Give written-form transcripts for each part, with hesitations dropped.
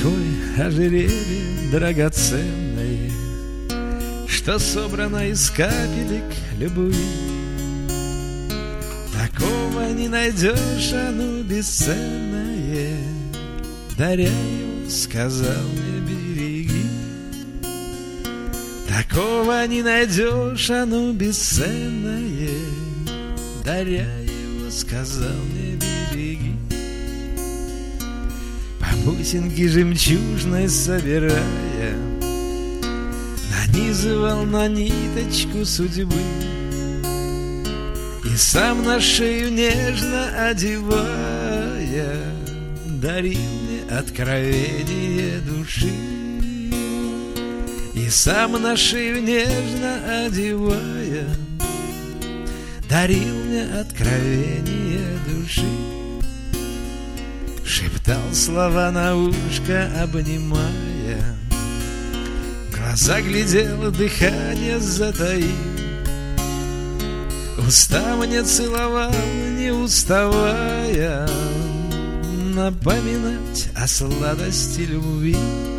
Какое ожерелье драгоценное, что собрано из капелек любви. Такого не найдешь, оно бесценное, даря его, сказал мне, береги. Такого не найдешь, оно бесценное, даря его, сказал мне, береги. По бусинке жемчужной собирая, нанизывал на ниточку судьбы и сам на шею нежно одевая, дарил мне откровение души. И сам на шею нежно одевая, дарил мне откровение души. Шептал слова на ушко, обнимая, глаза глядел, дыхание затаив, уста мне целовал, не уставая, напоминать о сладости любви.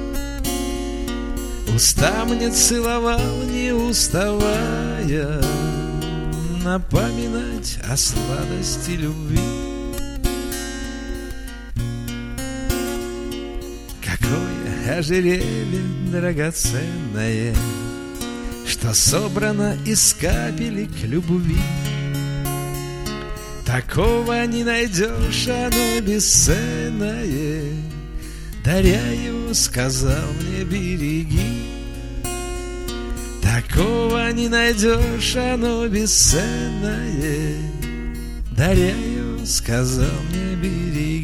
Уста мне целовал, не уставая, напоминать о сладости любви. Какое ожерелье драгоценное, что собрано из капелек любви. Такого не найдешь, оно бесценное, даря его, сказал мне, береги. Такого не найдешь, оно бесценное, даря его, сказал мне, береги.